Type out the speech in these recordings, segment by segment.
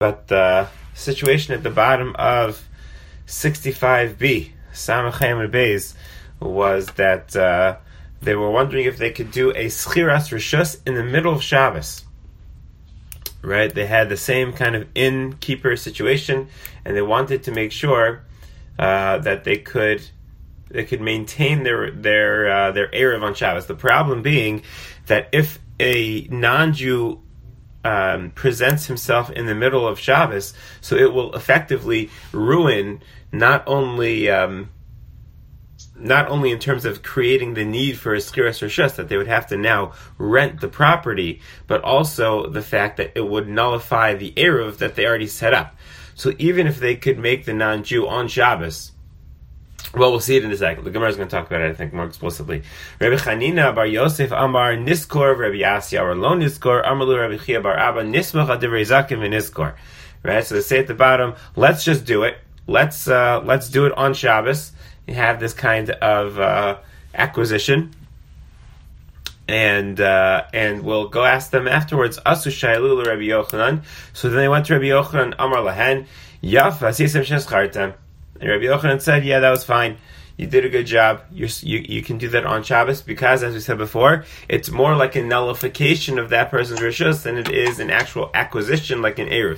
But the situation at the bottom of 65b, Samachem and Beis, was that they were wondering if they could do a Schiras Rishus in the middle of Shabbos. Right? They had the same kind of innkeeper situation, and they wanted to make sure that they could maintain their Erev on Shabbos. The problem being that if a non-Jew presents himself in the middle of Shabbos, so it will effectively ruin not only in terms of creating the need for a Schiras Rishus, that they would have to now rent the property, but also the fact that it would nullify the Erev that they already set up. So even if they could make the non-Jew on Shabbos, well, we'll see it in a second. The Gemara is going to talk about it, I think, more explicitly. Rabbi Chanina bar Yosef Amar Niskor, Rabbi Yassi Amar Lo Niskor, Amarlu Rabbi Chia bar Abba Nismach Adivrei Zakim V'Niskor. Right, so they say at the bottom, let's just do it. Let's do it on Shabbos. You have this kind of acquisition, and we'll go ask them afterwards. Asu Shailu Rabbi Yochanan. So then they went to Rabbi Yochanan Amar Lahen Yaf Asisem Sheschartem. And Rabbi Yochanan said, yeah, that was fine. You did a good job. You can do that on Shabbos because, as we said before, it's more like a nullification of that person's rishus than it is an actual acquisition like an Erev.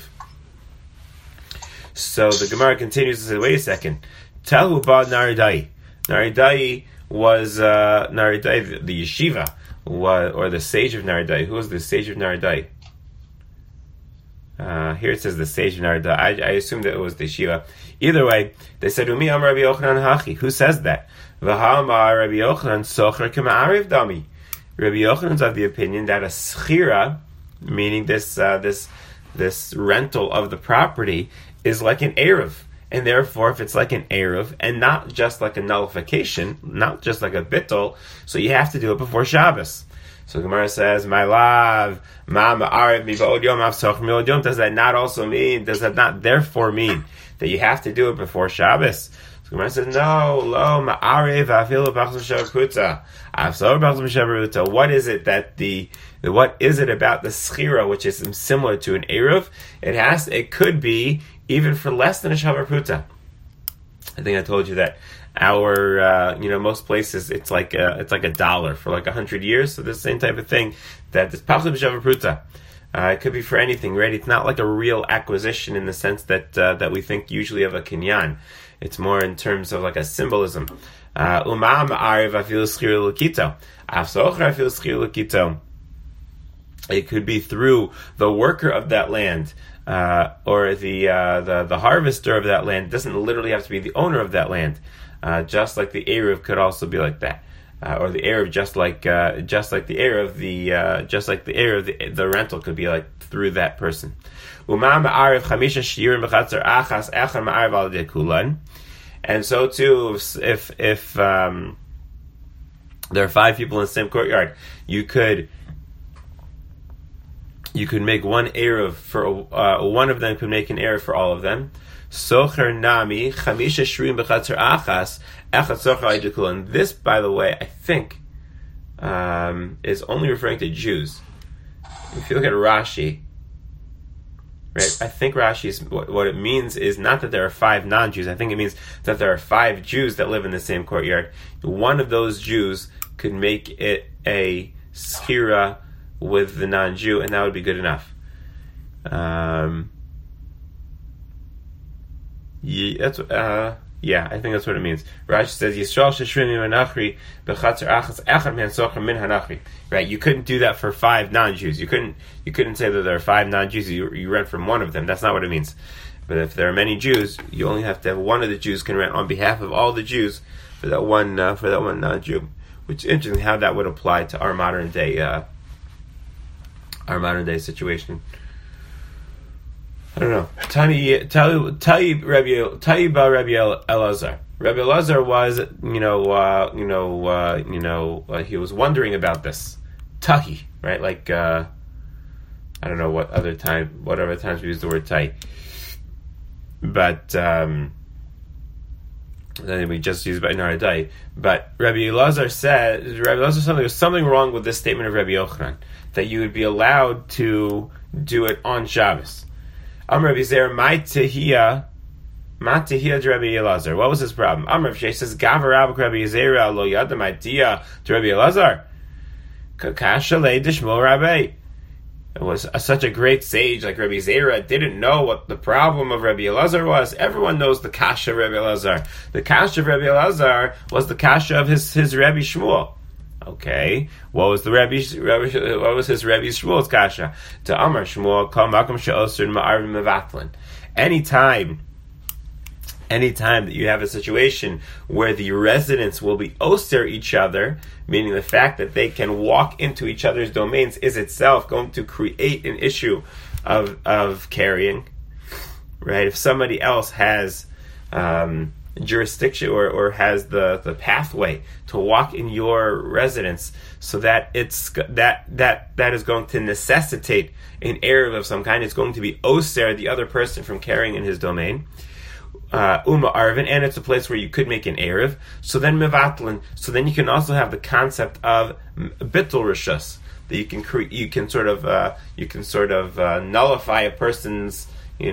So the Gemara continues to say, wait a second. Tahu ba Naridai. Naridai was Naridai, the yeshiva, or the sage of Naridai. Who was the sage of Naridai? Here it says the sage of Naridai. I assumed that it was the yeshiva. Either way, they said, Umi Amar Rabbi Yochanan Hachi. Who says that? V'ha'amar Rabbi Yochanan socher k'ma'ariv dami. Rabbi Yochanan's of the opinion that a schira, meaning this rental of the property, is like an Erev. And therefore, if it's like an Erev, and not just like a nullification, not just like a bittul, so you have to do it before Shabbos. So Gemara says, my love, ma ma'ariv mi v'od yom av socher mi'od yom. Does that not therefore mean that you have to do it before Shabbos? So Gemara says, no, lo ma'ariv afilu b'achzum shavuta. Afsor b'achzum shavuta. What is it about the schira, which is similar to an Erev? It could be even for less than a shavuta. I think I told you that our, most places it's like $1 for like 100 years. So this same type of thing that this pachlim shavuta. It could be for anything, right? It's not like a real acquisition in the sense that we think usually of a kinyan. It's more in terms of like a symbolism. It could be through the worker of that land, or the harvester of that land. It doesn't literally have to be the owner of that land. Just like the Erev could also be like that. Or the Erev, just like the Erev, the rental could be like through that person. And so too, if there are 5 people in the same courtyard, you could make one Erev for one of them could make an Erev for all of them. Socher nami chamisha shrim b'chatzar achas echad socher aydukulan. This, by the way, I think is only referring to Jews. If you look at Rashi, right? I think Rashi's what it means is not that there are 5 non-Jews. I think it means that there are 5 Jews that live in the same courtyard. One of those Jews could make it a schira with the non-Jew, and that would be good enough. I think that's what it means. Rashi says, Yisrael sheshrini manachri b'chatzar achas echad man socher min hanachri. Right, you couldn't do that for 5 non-Jews. You couldn't say that there are 5 non-Jews. You rent from one of them. That's not what it means. But if there are many Jews, you only have to have one of the Jews can rent on behalf of all the Jews for that one non-Jew. Which is interesting how that would apply to our modern day situation. I don't know. Tani Rabbi Elazar. Rabbi Elazar was, he was wondering about this. Tahi, right? Like, I don't know what other times we use the word tahi. But, then we just use by Naradai. But Rabbi Elazar said there's something wrong with this statement of Rabbi Yochanan, that you would be allowed to do it on Shabbos. Amar Rabbi Zera, my tehiyah de Rabbi Elazar. What was his problem? Amar Rabbi Shai says, Gavar Rabbi Zera lo yada my tehiyah to Rabbi Elazar. Kakasha le dishmol Rabbi. It was such a great sage like Rabbi Zera didn't know what the problem of Rabbi Elazar was. Everyone knows the kasha of Rabbi Elazar. The kasha of Rabbi Elazar was the kasha of his Rabbi Shmuel. Okay, what was his Rabbi Shmuel's kasha? To Amar Shmuel, kol makom she'osur ma'arvin mevatlin. Anytime that you have a situation where the residents will be oser each other, meaning the fact that they can walk into each other's domains is itself going to create an issue of carrying, right? If somebody else has jurisdiction or has the pathway to walk in your residence, so that that is going to necessitate an eruv of some kind. It's going to be oser the other person from carrying in his domain. Uma Arvin, and it's a place where you could make an eruv. So then mevatlin. So then you can also have the concept of bittul rishus, that you can sort of nullify a person's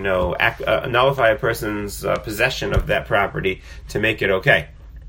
possession of that property to make it okay.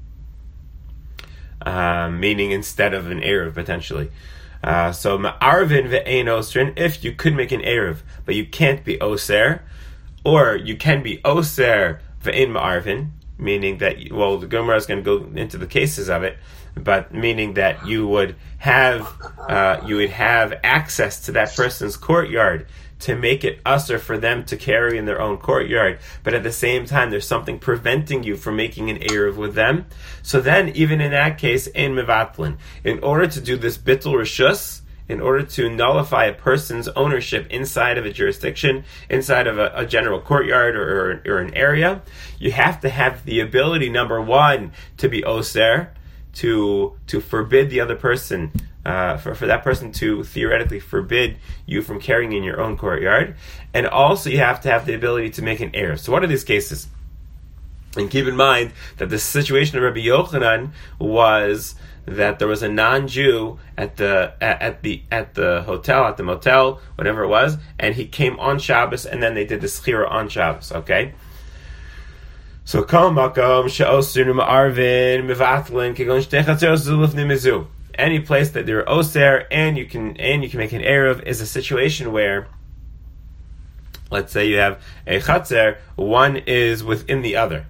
Meaning instead of an eruv potentially. So ma'arvin ve'ein osrin, if you could make an eruv, but you can't be oser, or you can be oser ve'ein ma'arvin, meaning that, well, the Gemara is going to go into the cases of it, but meaning that you would have access to that person's courtyard to make it usher for them to carry in their own courtyard, but at the same time there's something preventing you from making an eruv with them. So then, even in that case, ein mevatlin, in order to do this bittul rishus, in order to nullify a person's ownership inside of a jurisdiction, inside of a general courtyard or an area, you have to have the ability, number one, to be oser, to forbid the other person, for that person to theoretically forbid you from carrying in your own courtyard, and also you have to have the ability to make an eruv. So what are these cases? And keep in mind that the situation of Rabbi Yochanan was that there was a non-Jew at the hotel, at the motel, whatever it was, and he came on Shabbos, and then they did the schira on Shabbos. Okay. So kol makom she'osir ma'arvin mevatlin kegon shtei chatzeros lifnei mizu. Any place that there are oser and you can make an eruv is a situation where, let's say you have a chatzer, one is within the other.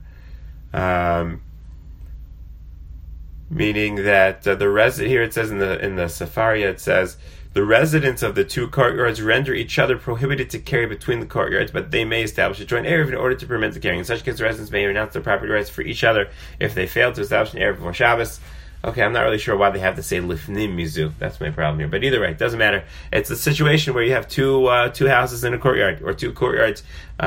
Meaning that the resident, here it says in the Sefaria, it says the residents of the two courtyards render each other prohibited to carry between the courtyards, but they may establish a joint eruv in order to prevent the carrying. In such case, the residents may renounce their property rights for each other if they fail to establish an eruv before Shabbos. Okay, I'm not really sure why they have to say lifnim mizu. That's my problem here. But either way, it doesn't matter. It's a situation where you have two houses in a courtyard, or two courtyards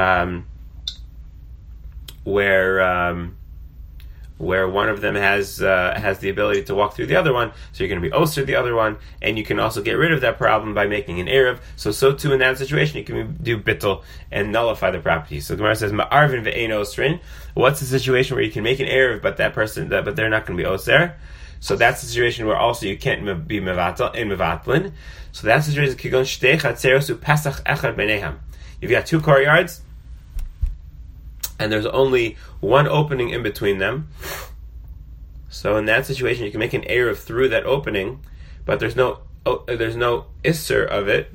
where one of them has the ability to walk through the other one, so you're going to be oser the other one, and you can also get rid of that problem by making an eruv. So too in that situation, you can do bittul and nullify the property. So Gemara says ma'arvin ve'ein osrin. What's the situation where you can make an eruv, but but they're not going to be oser? So that's the situation where also you can't be mevatlin. So that's the situation. Kigon shtei chatzeros u'pasach echad b'neihem. You've got two courtyards, and there's only one opening in between them. So in that situation, you can make an eruv through that opening, but there's no isser of it.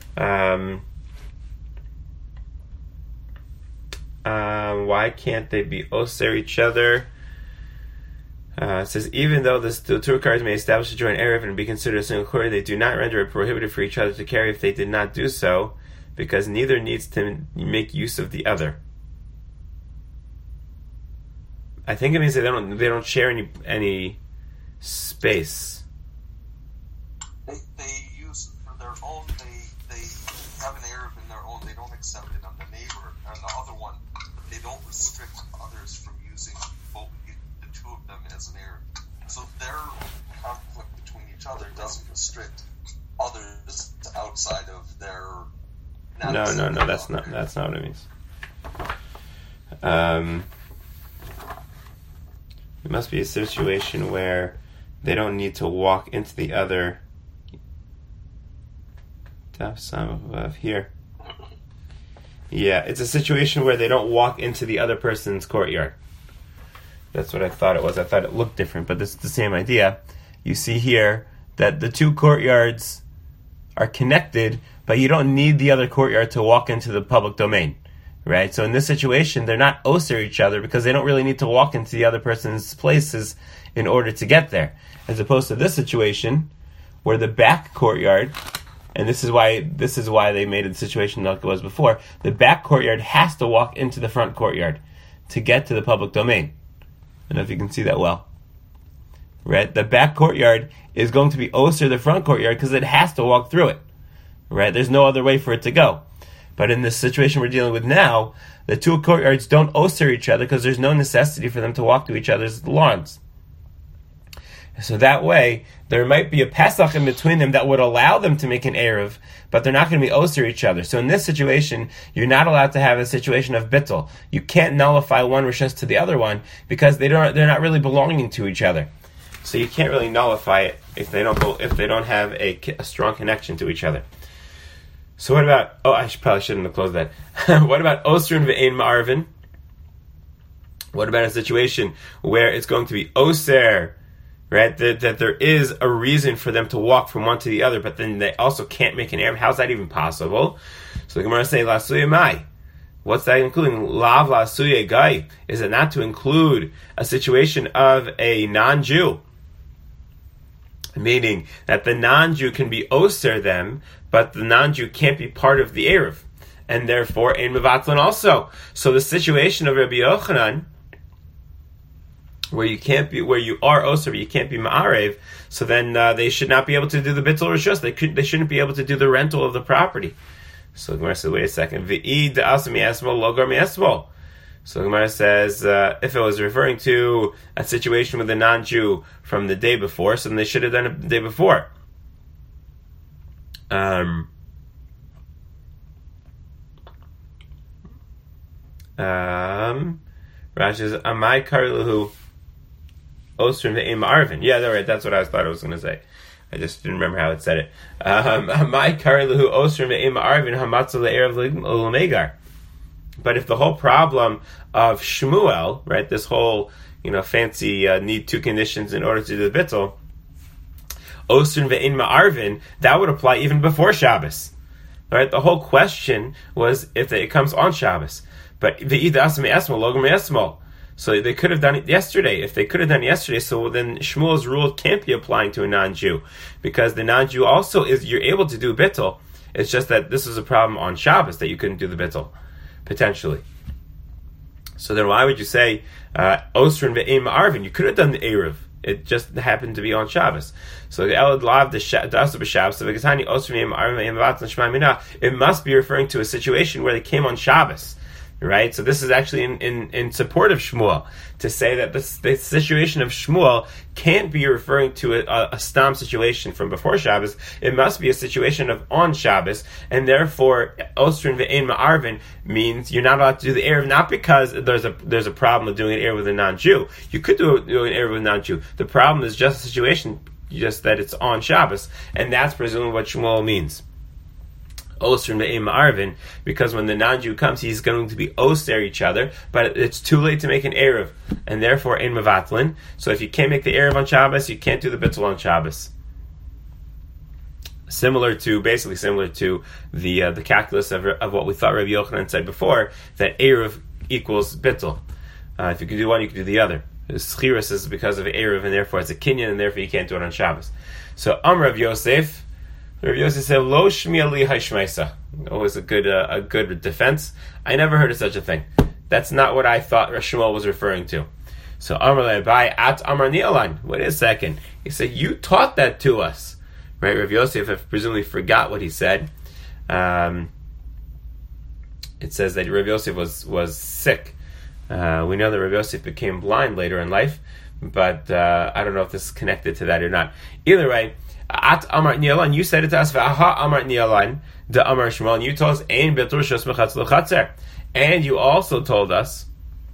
Why can't they be oser each other? It says, even though the two cards may establish a joint eruv and be considered a single court, they do not render it prohibited for each other to carry if they did not do so, because neither needs to make use of the other. I think it means that they don't share any space. They use for their own. They have an eruv in their own. They don't accept it on the neighbor, and the other one, they don't restrict others from using both the two of them as an eruv. So their conflict between each other doesn't restrict others outside of their. No. That's not what it means. It must be a situation where they don't need to walk into the other. Here. Yeah, it's a situation where they don't walk into the other person's courtyard. That's what I thought it was. I thought it looked different, but this is the same idea. You see here that the two courtyards are connected, but you don't need the other courtyard to walk into the public domain, right? So in this situation, they're not oser each other because they don't really need to walk into the other person's places in order to get there. As opposed to this situation, where the back courtyard, and this is why they made it the situation like it was before, the back courtyard has to walk into the front courtyard to get to the public domain. I don't know if you can see that well. Right? The back courtyard is going to be oser the front courtyard because it has to walk through it. Right? There's no other way for it to go. But in this situation we're dealing with now, the two courtyards don't oser each other because there's no necessity for them to walk to each other's lawns. So that way, there might be a Pesach in between them that would allow them to make an Erev, but they're not going to be oser each other. So in this situation, you're not allowed to have a situation of bittul. You can't nullify one rishus to the other one because they're not really belonging to each other. So you can't really nullify it if they don't have a strong connection to each other. So what about? Oh, probably shouldn't have closed that. What about osrin ve'ein ma'arvin? What about a situation where it's going to be oser? Right, that there is a reason for them to walk from one to the other, but then they also can't make an Erev. How's that even possible? So the Gemara say, Lasuya Mai. What's that including? Lav Lasuya Gai. Is it not to include a situation of a non-Jew? Meaning that the non-Jew can be oser them, but the non-Jew can't be part of the Erev. And therefore, Ein Mevatlin also. So the situation of Rabbi Yochanan, where you are oser, but you can't be ma'arev, so then they should not be able to do the bittul rishus. They shouldn't be able to do the rental of the property. So the Gemara says, wait a second. V'id da'asa mi'esmol logar mi'esmol. So the Gemara says, if it was referring to a situation with a non-Jew from the day before, so then they should have done it the day before. Rashi says, Amai Karilahu Osrim ve'im Arvin. Yeah, that's what I thought I was going to say. I just didn't remember how it said it. Amai Karilahu Osrim ve'im Arvin Hamatzah le'erev l'megar. But if the whole problem of Shmuel, right, this whole fancy need two conditions in order to do the bittul, Osrim ve'in ma'arvin, that would apply even before Shabbos. Right? The whole question was if it comes on Shabbos. But ve'id asam me'esmol logar me'esmol. So they could have done it yesterday. If they could have done it yesterday, so then Shmuel's rule can't be applying to a non-Jew, because the non-Jew also you're able to do bittul. It's just that this is a problem on Shabbos that you couldn't do the bittul, potentially. So then why would you say Osrin ve'im ma'arvin? You could have done the Erev. It just happened to be on Shabbos. So it must be referring to a situation where they came on Shabbos. Right? So this is actually in support of Shmuel, to say that the situation of Shmuel can't be referring to a stam situation from before Shabbos. It must be a situation of on Shabbos, and therefore Osrin ve'ein ma'arvin means you're not allowed to do the Erev, not because there's a problem with doing an Erev with a non-Jew. You could do an Erev with a non-Jew. The problem is just a situation, just that it's on Shabbos, and that's presumably what Shmuel means. Osrin ve'im ma'arvin, because when the non-Jew comes, he's going to be oser each other, but it's too late to make an Erev, and therefore ein mevatlin. So if you can't make the Erev on Shabbos, you can't do the bittul on Shabbos. Similar to the calculus of what we thought Rabbi Yochanan said before, that Erev equals bittul. If you can do one, you can do the other. Schiras is because of Erev, and therefore it's a kinyan, and therefore you can't do it on Shabbos. So Rav Yosef. Rabbi Yosef said, "Lo shmiya li hashmeisa." Always a good defense. I never heard of such a thing. That's not what I thought Shmuel was referring to. So Amar le'abai at Amar ni'alan. Wait a second. He said, "You taught that to us." Right? Rabbi Yosef presumably forgot what he said. It says that Rabbi Yosef was sick. We know that Rabbi Yosef became blind later in life, but I don't know if this is connected to that or not. Either way, at Amar Nialan, you said it to us. V'aha Amar Nialan, the Amar Shmuel, and you told us ein bitul rishus mechatz l'chatzer, and you also told us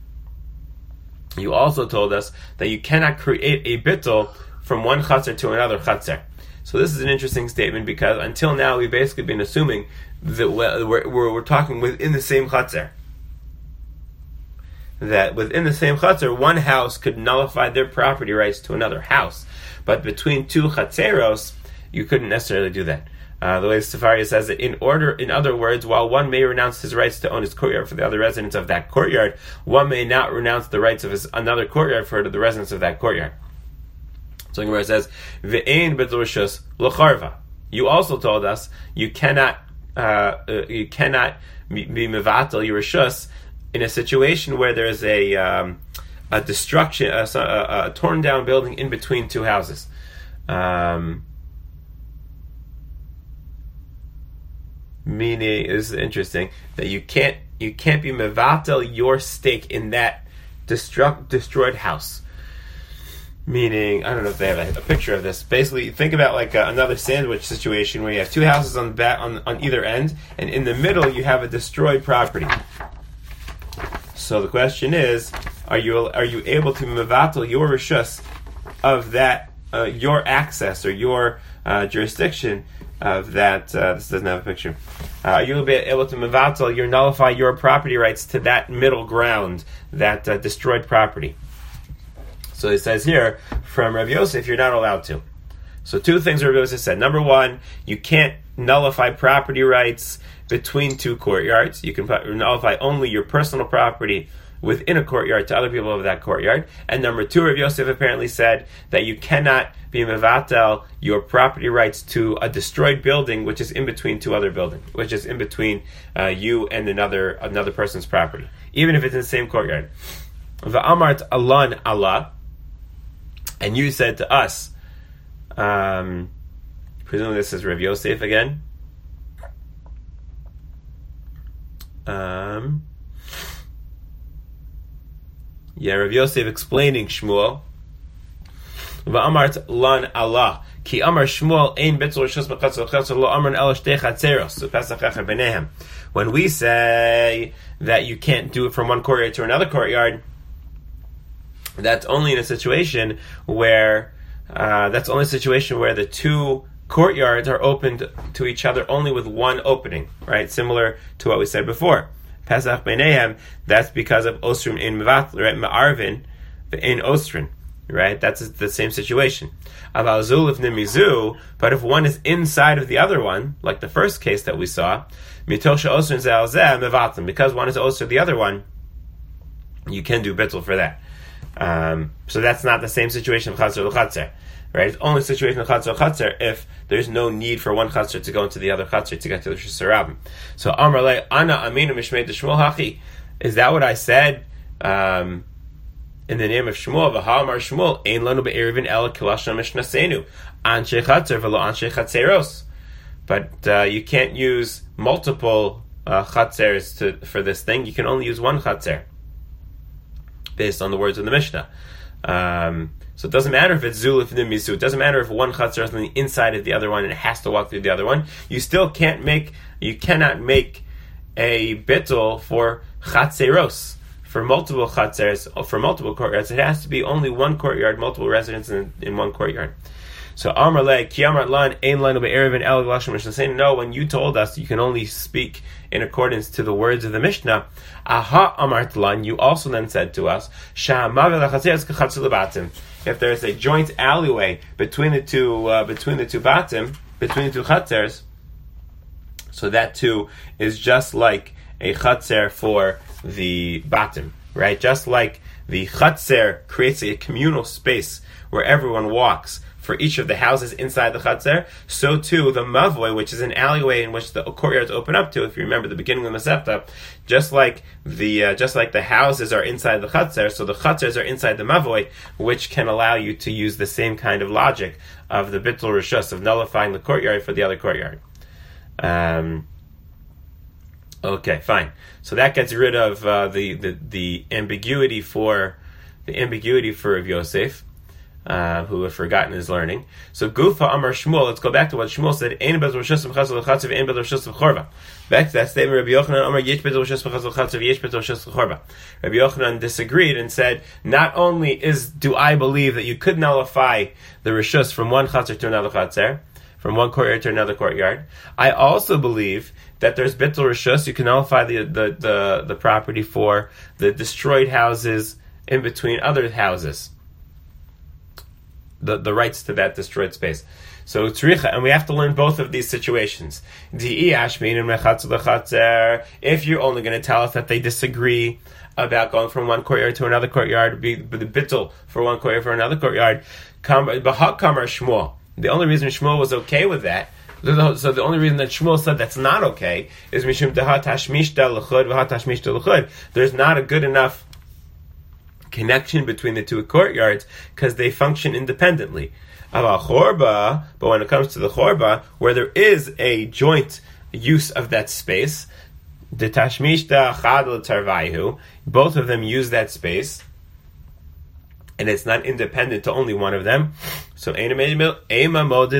that you cannot create a bittul from one chatzer to another chatzer. So this is an interesting statement, because until now we've basically been assuming we're talking within the same chatzar. That within the same chatzar, one house could nullify their property rights to another house, but between two chatzeros, you couldn't necessarily do that. The way Sefaria says it, in other words, while one may renounce his rights to own his courtyard for the other residents of that courtyard, one may not renounce the rights of another courtyard for the residents of that courtyard. So Gemara says, "Ve'ein betul rishus l'charva." You also told us you cannot be mevatel your rishus in a situation where there is a destruction, a torn down building in between two houses. Meaning, this is interesting, that you can't be mevatel your stake in that destroyed house. Meaning, I don't know if they have a picture of this. Basically, think about like another sandwich situation where you have two houses on either end, and in the middle you have a destroyed property. So the question is, are you able to mevatel your rishus of that, your access or your jurisdiction of that? This doesn't have a picture. You'll be able to mevatel, you nullify your property rights to that middle ground, that destroyed property. So it says here from Rabbi Yosef, you're not allowed to. So two things Rabbi Yosef said. Number one, you can't nullify property rights between two courtyards. You can nullify only your personal property within a courtyard to other people of that courtyard. And number two, Rabbi Yosef apparently said that you cannot be mevatel your property rights to a destroyed building which is in between two other buildings, which is in between you and another person's property, even if it's in the same courtyard. Va'amart alan Allah, and you said to us, presumably this is Rabbi Yosef again. Rabbi Yosef explaining Shmuel. Va'amart lan Allah, ki amar Shmuel ein betzol rishus b'chatzor chatzor lo amran el shtei chatzeros pesach echad b'neihem. When we say that you can't do it from one courtyard to another courtyard, that's only in a situation where the two courtyards are opened to each other only with one opening, right? Similar to what we said before. Pesach b'neihem, that's because of Osrim in Mevat, right? Ma'arvin in Osrin, right? That's the same situation. Aval zul ifnim mizu, but if one is inside of the other one, like the first case that we saw, mitosha Osrin zel zeh mevatim, because one is Osir the other one, you can do bittul for that. So that's not the same situation of chatzar l'chatzar, right? It's only a situation of chatzar l'chatzar if there's no need for one chatzar to go into the other chatzar to get to the Rishus Harabim. So Amar le ana aminu mishmei de Shmuel hachi. Is that what I said in the name of Shmuel? V'ha amar Shmuel ein lanu be'erivin el kilashna mishnasenu anshe chatzar v'lo anshe chatzeros. But you can't use multiple chatzers for this thing. You can only use one chatzer, based on the words of the Mishnah. So it doesn't matter if it's zul if misu. It doesn't matter if one chatzar is on the inside of the other one and it has to walk through the other one. You cannot make a bittul for chatzeros, for multiple chatzers, for multiple courtyards. It has to be only one courtyard, multiple residents in one courtyard. So Amar le Kiamar lan ein lanu be'erevin el glashim mishnah. No, when you told us you can only speak in accordance to the words of the Mishnah, aha amart lan, you also then said to us, if there is a joint alleyway between the two batim, between the two chatzers, so that too is just like a chatzer for the batim, right? Just like the chatzer creates a communal space where everyone walks for each of the houses inside the chatzer, so too the mavoi, which is an alleyway in which the courtyards open up to. If you remember the beginning of the Masechta, just like the houses are inside the chatzer, so the chatzers are inside the mavoi, which can allow you to use the same kind of logic of the bittul rishus, of nullifying the courtyard for the other courtyard. Okay, fine. So that gets rid of the ambiguity for Rav Yosef, who had forgotten his learning. So Gufa Amar Shmuel, let's go back to what Shmuel said, Ein betul rishus b'chatzor l'chatzer, ein betul rishus b'chorba. Back to that statement, Rabbi Yochanan Amar Yesh betul rishus b'chatzor l'chatzer, yesh betul rishus b'chorba. Rabbi Yochanan disagreed and said, not only do I believe that you could nullify the rishus from one chatzer to another chatzer, from one courtyard to another courtyard. I also believe that there's bittul rishus. You can nullify the property for the destroyed houses in between other houses. The rights to that destroyed space. So tzricha, and we have to learn both of these situations. If you're only going to tell us that they disagree about going from one courtyard to another courtyard, be the bittul for one courtyard for another courtyard, Shmuel. The only reason Shmuel was okay with that, so the only reason that Shmuel said that's not okay, is mishum deha tashmishta l'chud v'ha tashmishta l'chud. There's not a good enough connection between the two courtyards because they function independently. But when it comes to the chorba, where there is a joint use of that space, the tashmishta chad l'tarvayhu, both of them use that space, and it's not independent to only one of them. So, maybe you would say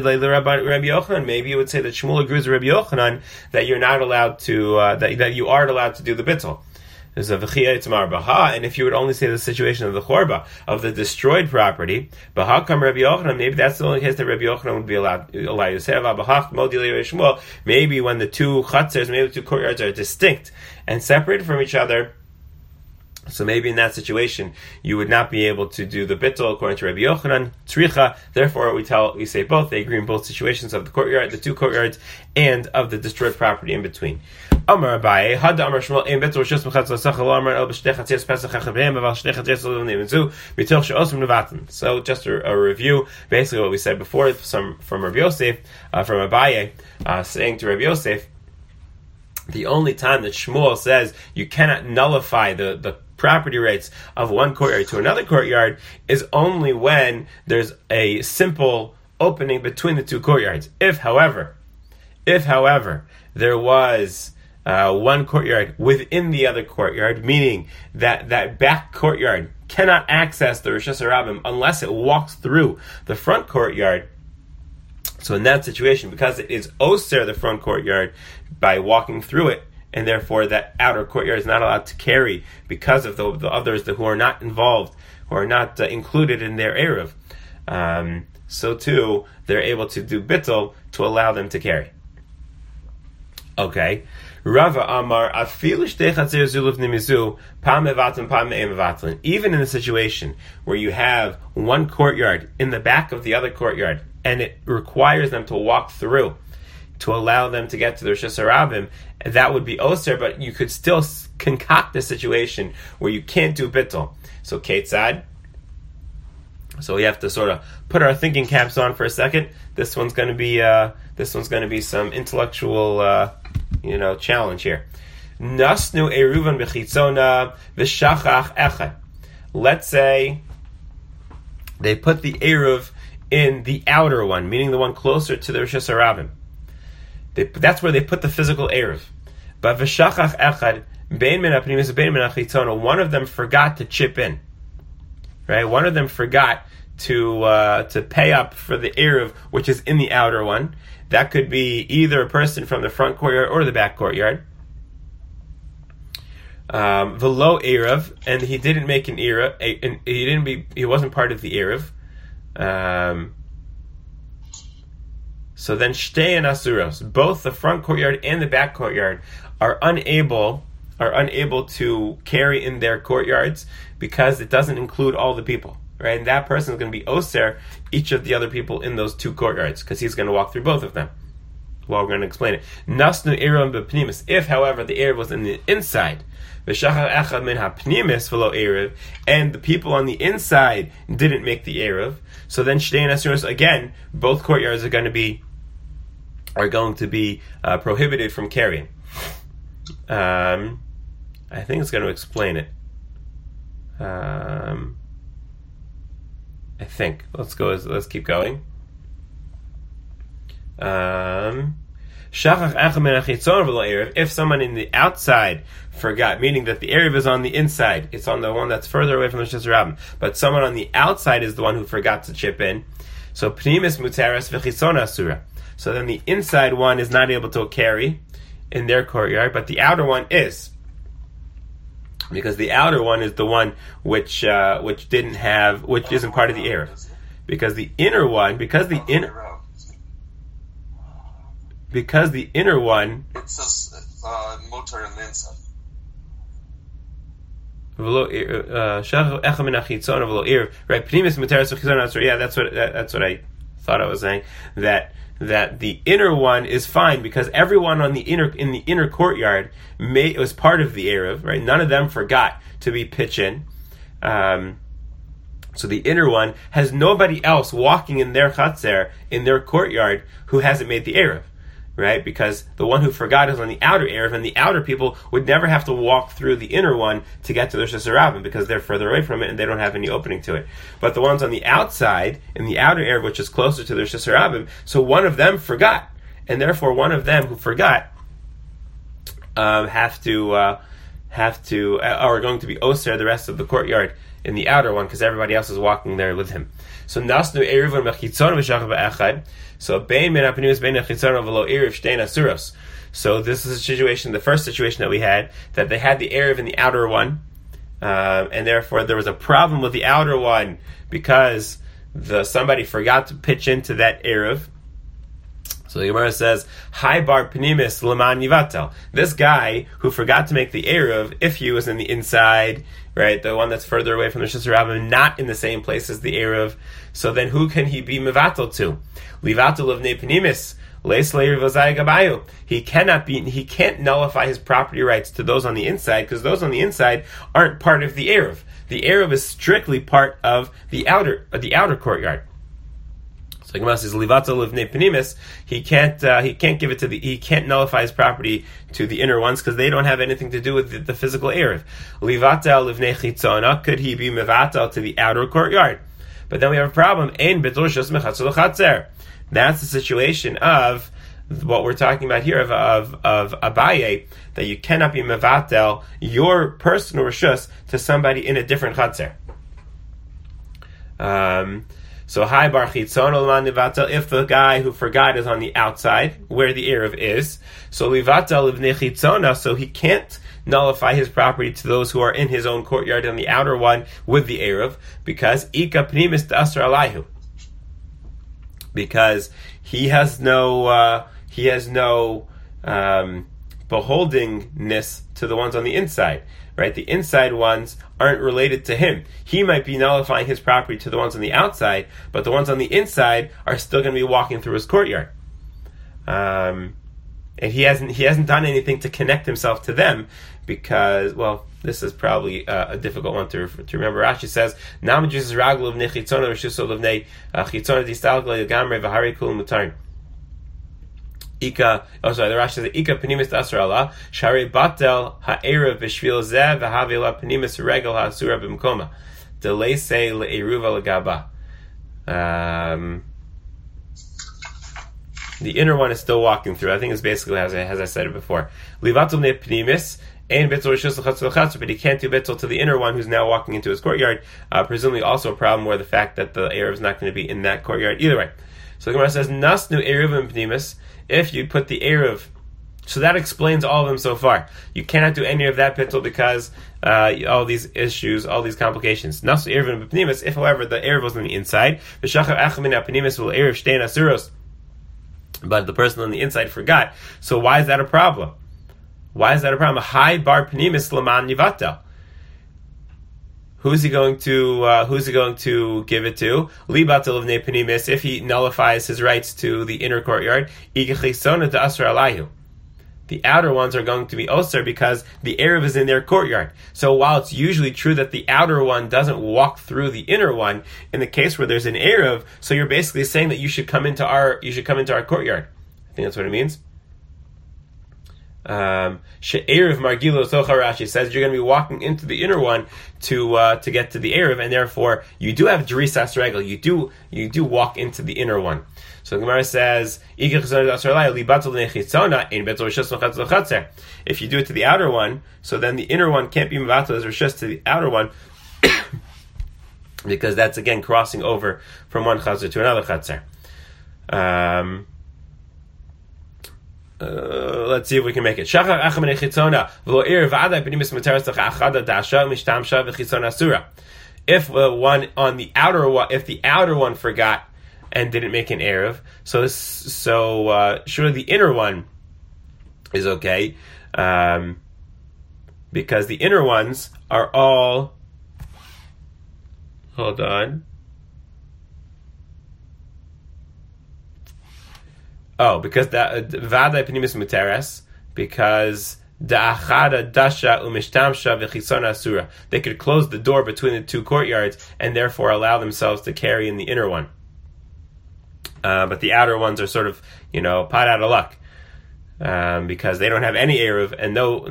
that Shmuel agrees with Rabbi Yochanan that you're not allowed to, that you are allowed to do the bittul. There's a v'chiyah itzmar baha, and if you would only say the situation of the chorba, of the destroyed property, baha kam Rabbi Yochanan, maybe that's the only case that Rabbi Yochanan would be allowed to say. Maybe when the two chatzers, maybe the two courtyards are distinct and separated from each other, so maybe in that situation you would not be able to do the bittul according to Rabbi Yochanan. Tzricha, therefore we say both. They agree in both situations of the courtyard, the two courtyards, and of the destroyed property in between. Amar Abaye, Had Amar Shmuel, Ein Bittul Rishus Mechatz L'Sach L'Amar El B'Shtei Chatzis Pesach Echevreim B'Val Shtei Chatzis L'Vnim Zu Mitoch She'osum Nevatan. So just a review, basically what we said before, from Rabbi Yosef, from Abaye, saying to Rabbi Yosef, the only time that Shmuel says you cannot nullify the property rights of one courtyard to another courtyard is only when there's a simple opening between the two courtyards. If, however, there was one courtyard within the other courtyard, meaning that back courtyard cannot access the Rishus HaRabim unless it walks through the front courtyard. So in that situation, because it is oser the front courtyard by walking through it, and therefore that outer courtyard is not allowed to carry because of the others who are not involved, who are not included in their eruv. So too, they're able to do bittul to allow them to carry. Okay. Rava Amar, even in a situation where you have one courtyard in the back of the other courtyard, and it requires them to walk through to allow them to get to the Rishus HaRabim, that would be oser, but you could still concoct a situation where you can't do bittul. So Ketzad. So we have to sort of put our thinking caps on for a second. This one's going to be some intellectual challenge here. Nasnu eruvan bechitzona v'shachach echad. Let's say they put the eruv in the outer one, meaning the one closer to the Rishus HaRabim. That's where they put the physical eruv. But v'shachach echad bein min hapnimis bein min hachitzona. One of them forgot to chip in. Right? One of them forgot to pay up for the eruv, which is in the outer one. That could be either a person from the front courtyard or the back courtyard. V'lo eruv, and he didn't make an eruv. He wasn't part of the eruv. So then shtei and asuros, both the front courtyard and the back courtyard are unable to carry in their courtyards because it doesn't include all the people, right? And that person is going to be oser each of the other people in those two courtyards because he's going to walk through both of them. Well, we're going to explain it. Nasnu eruv b'pnimis. If, however, the eruv was in the inside, v'shachar echad min hapnimis v'lo eruv, and the people on the inside didn't make the eruv, so then shtei and asuros, again, both courtyards are going to be prohibited from carrying. I think it's going to explain it. I think. Let's keep going. If someone in the outside forgot, meaning that the eruv is on the inside, it's on the one that's further away from the Rishus HaRabim, but someone on the outside is the one who forgot to chip in. So pnimis muteres v'chitzona asura. So then the inside one is not able to carry in their courtyard, but the outer one is, because the outer one is the one which isn't part of the eruv. Because the inner one, because the inner one. It says motor and inside. Right, pnimis muteres v'chitzon. Yeah, that's what I thought I was saying. That the inner one is fine because everyone in the inner courtyard was part of the Erev, right? None of them forgot to be pitchin. So the inner one has nobody else walking in their chatzer, in their courtyard, who hasn't made the Erev, right? Because the one who forgot is on the outer Erev, and the outer people would never have to walk through the inner one to get to their Shus Harabim because they're further away from it and they don't have any opening to it. But the ones on the outside, in the outer Erev, which is closer to their Shus Harabim, so one of them forgot, and therefore one of them who forgot are going to be osir the rest of the courtyard in the outer one because everybody else is walking there with him. So nasnu eruvon mechitzon v'shachar ba'echad. So bein min hapnimis bein mechitzon v'lo eruv shtein asuros. So this is a situation, the first situation that we had, that they had the eruv in the outer one, and therefore there was a problem with the outer one because somebody forgot to pitch into that eruv. So the Gemara says, "Hi bar pnimis leman yivatel." This guy who forgot to make the eruv, if he was in the inside, right, the one that's further away from the Shus Harabim, not in the same place as the eruv, so then who can he be mevatel to? Livatel of pnimis leis leir v'zay gabayu. He can't nullify his property rights to those on the inside because those on the inside aren't part of the eruv. The eruv is strictly part of the outer courtyard. So Gemara says, "Livatel livnei pnimis." He can't give it to he can't nullify his property to the inner ones because they don't have anything to do with the physical eruv. Livatel livnei chitzona. Could he be mevatel to the outer courtyard? But then we have a problem. Ein betul shus mechatzer l'chatzer. That's the situation of what we're talking about here of Abaye, that you cannot be mevatel your personal reshus to somebody in a different chatzer. So hi bar chitzon l'man nivatel, if the guy who forgot is on the outside where the eruv is, so livatel livnei chitzona, so he can't nullify his property to those who are in his own courtyard on the outer one with the eruv, because ika pnimis d'asr alayhu, because he has no beholdingness to the ones on the inside. Right, the inside ones aren't related to him. He might be nullifying his property to the ones on the outside, but the ones on the inside are still going to be walking through his courtyard. And he hasn't done anything to connect himself to them because, well, this is probably a difficult one to remember. Rashi says, "Nam Jesus raglu v'nei chitzona v'shuso v'nei chitzona distalgla yagamre v'hari kul mutarin." The Rashi says, "Ika penimis d'asur Allah, shari batel ha'erev b'shvil zeh v'havela penimis regel ha'asura b'mkoma, deleise le'eruva l'gaba." The inner one is still walking through. I think it's basically as I said it before. Livatul ne penimis, ein bittul rishus l'chatzer, but he can't do bittul to the inner one who's now walking into his courtyard. Presumably also a problem where the fact that the erev is not going to be in that courtyard either way. So the Gemara says, "Nasnu eruvim penimis." If you put the eruv, so that explains all of them so far. You cannot do any of that bittul because all these issues, all these complications. Nasu eruvim b'pnimis. If, however, the eruv was on the inside, v'shachar acham min ha'pnimis will eruv shtein asuros. But the person on the inside forgot. So why is that a problem? Why is that a problem? Hi bar pnimis laman yivatel. Who's he going to give it to? Libatel of penimis, if he nullifies his rights to the inner courtyard. Igechisona to asr alayhu. The outer ones are going to be osir because the eruv is in their courtyard. So while it's usually true that the outer one doesn't walk through the inner one, in the case where there's an eruv, so you're basically saying that you should come into our courtyard. I think that's what it means. She'erev margilo socha, Rashi says you're going to be walking into the inner one to get to the erev, and therefore you do have drisas regel. You do walk into the inner one. So the Gemara says, if you do it to the outer one, so then the inner one can't be mevatel as rishus to the outer one, because that's again crossing over from one chazer to another chazer. Let's see if we can make it. If the outer one forgot and didn't make an Erev. So sure, the inner one is okay, because the inner ones are all. Hold on. Oh, because Vadai Penimis Muteres, because Da'achada Dasha Umishtamsha V'chisona Asura. They could close the door between the two courtyards and therefore allow themselves to carry in the inner one. But the outer ones are sort of, pot out of luck. Because they don't have any Erev and no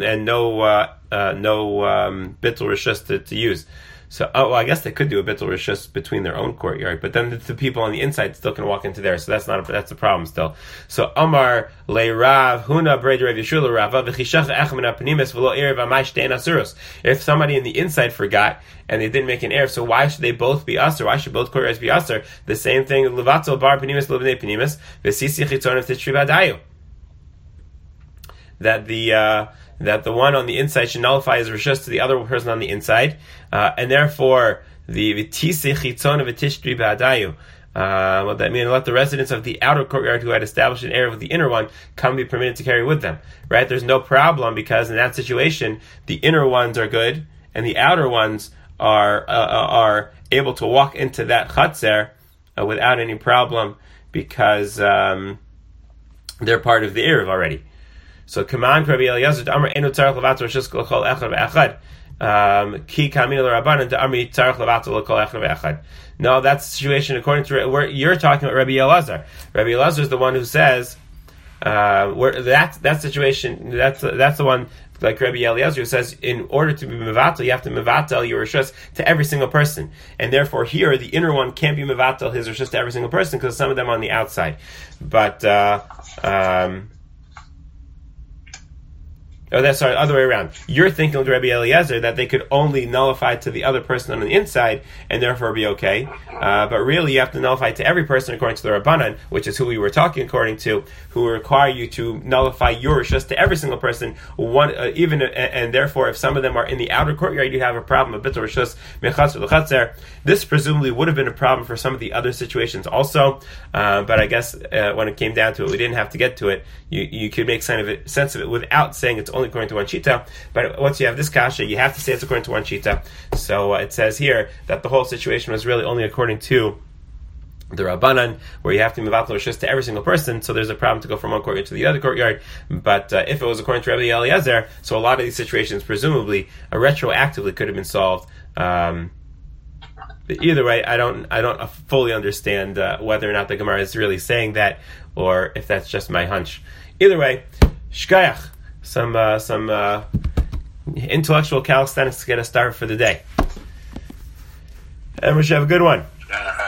Bittul Rishus to use. So, I guess they could do a Bittul Rishus between their own courtyard, but then the people on the inside still can walk into there, so that's a problem still. So, Amar Le Rav Huna Brei Rav Yeshua Rava V'chishach Echem Min HaPenimis V'lo Erev Amai Shtein Asurus. If somebody in the inside forgot and they didn't make an Erev, so why should they both be Asur? Why should both courtyards be Asur? The same thing. Levatzel Bar Penimis L'Bnei Penimis V'sisi Chitzonim Tishri V'adayu. That the one on the inside should nullify his rishus to the other person on the inside, and therefore the v'tisei chitzon v'tishtri b'adayu. What that means? Let the residents of the outer courtyard who had established an area with the inner one come be permitted to carry with them. Right? There's no problem because in that situation the inner ones are good and the outer ones are able to walk into that chatzer without any problem because they're part of the erev already. So, command Rabbi Eliezer to Amr Enu Tzarech Levatel Rishus L'Kol Echad Ve'Echad. Ki Kamina L'Rabbanan to Amri Tzarech Levatel L'Kol Echad Ve'Echad. No, that's the situation according to where you're talking about Rabbi Eliezer. Rabbi Eliezer is the one who says where that situation. That's the one like Rabbi Eliezer who says in order to be mevatel you have to mevatel your rishus to every single person, and therefore here the inner one can't be mevatel his rishus to every single person because some of them are on the outside, but. That's the other way around. You're thinking with Rabbi Eliezer that they could only nullify to the other person on the inside and therefore be okay. But really you have to nullify to every person according to the Rabbanan, which is who we were talking according to, who require you to nullify your rishus to every single person. And therefore if some of them are in the outer courtyard, you have a problem, a bittul rishus mechatzer l'chatzer. This presumably would have been a problem for some of the other situations also. But I guess when it came down to it, we didn't have to get to it. You could make sense of it without saying it's only according to one shita, but once you have this kasha, you have to say it's according to one shita. So it says here that the whole situation was really only according to the Rabbanan, where you have to move out the rishus to every single person, so there's a problem to go from one courtyard to the other courtyard. But if it was according to Rabbi Eliezer, so a lot of these situations presumably retroactively could have been solved. But either way, I don't fully understand whether or not the Gemara is really saying that, or if that's just my hunch. Either way, shkayach. Some intellectual calisthenics to get us started for the day. And we should have a good one.